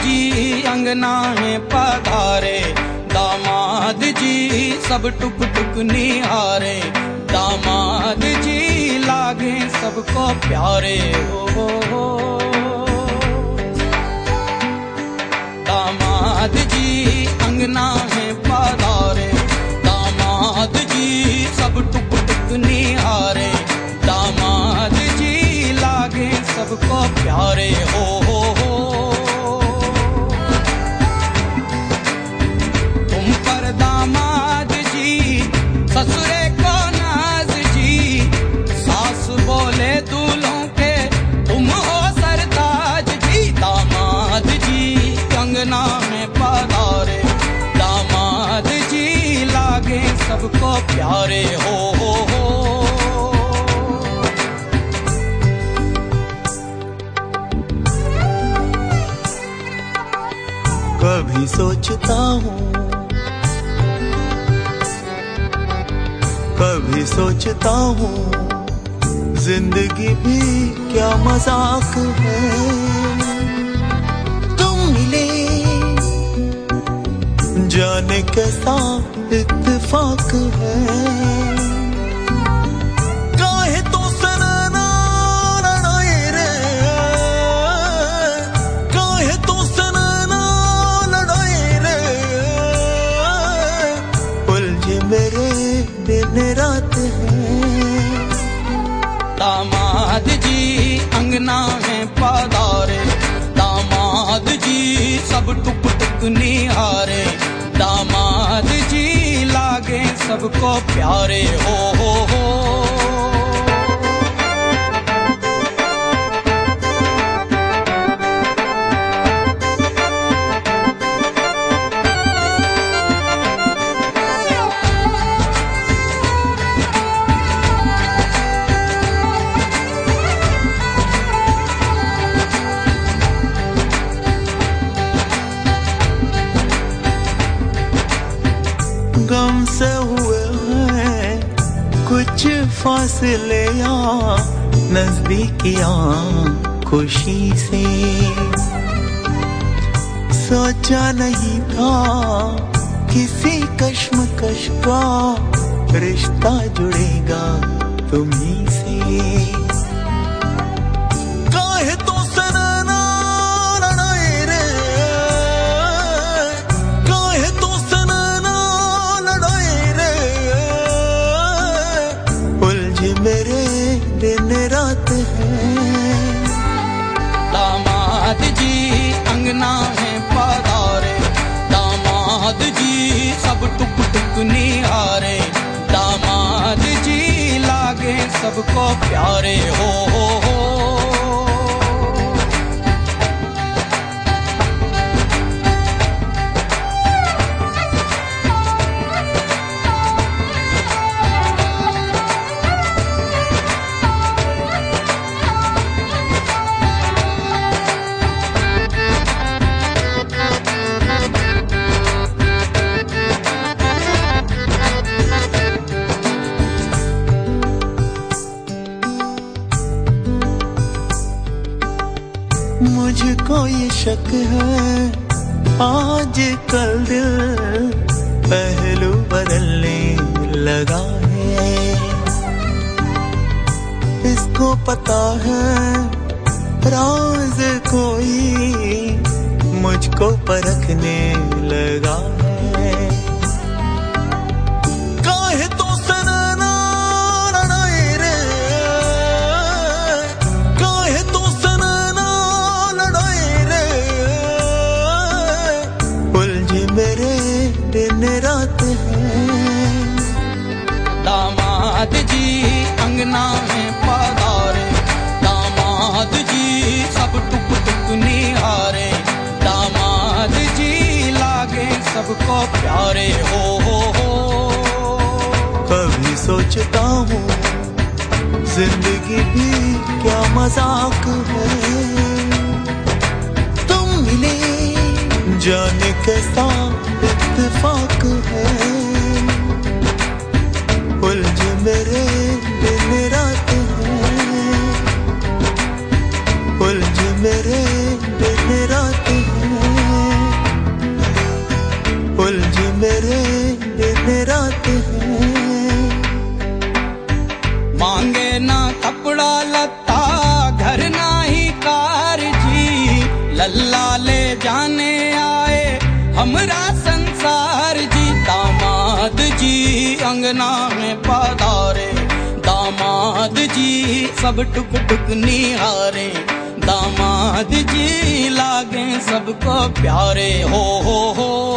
जी अंगना में पधारे, दामाद जी सब टुक टुक निहारे, दामाद जी लागे सबको प्यारे हो। दामाद जी अंगना में पधारे, दामाद जी सब टुक टुक निहारे, दामाद जी लागे सबको प्यारे हो। तुम पर दामाद जी ससुरे को नाज जी, सास बोले दूल्हों के तुम हो सरताज जी, दामाद जी अंगना में पधारे, दामाद जी लागे सबको प्यारे हो। कभी सोचता हूँ, कभी सोचता हूँ, जिंदगी भी क्या मजाक है। तुम मिले जाने कैसा इत्तेफाक है। काहे तो सनना लड़ाए रे, काहे तो सनना लड़ाए रे, उलझे मेरे दिन रात है। दामाद जी अंगना में पधारे, दामाद जी सब टुक टुक निहारे, दामाद जी लागे सबको प्यारे हो। गम से हुए हैं कुछ फासले या नजदीकियां, खुशी से सोचा नहीं था किसी कश्मकश का रिश्ता जुड़ेगा तुम्ही से। काहे तो सनना लड़ाए रे, काहे तो सनना लड़ाए रे, उलझे मेरे दिन रात है। दामाद जी अंगना में पधारे, दामाद जी सब टुक टुक निहारे, दामाद जी लागे सबको प्यारे हो। मुझको ये शक है आज कल दिल पहलू बदलने लगा है। इसको पता है राज कोई मुझको परखने लगा है। काहे तो सनना लड़ाए रे, काहे तो सनना लड़ाए रे, उलझे मेरे दिन रात है। दामाद जी अंगना में पधारे, दामाद जी सब टुक टुक निहारे, दामाद जी लागे सबको प्यारे हो। कभी सोचता हूँ जिंदगी भी क्या मजाक है। तुम मिले जाने कैसा इत्तेफाक है, उलझे मेरे दिन रात है, उलझे मेरे दिन रात है। हमरा संसार जी दामाद जी अंगना में पधारे दामाद जी सब टुक टुक निहारे दामाद जी लागे सबको प्यारे हो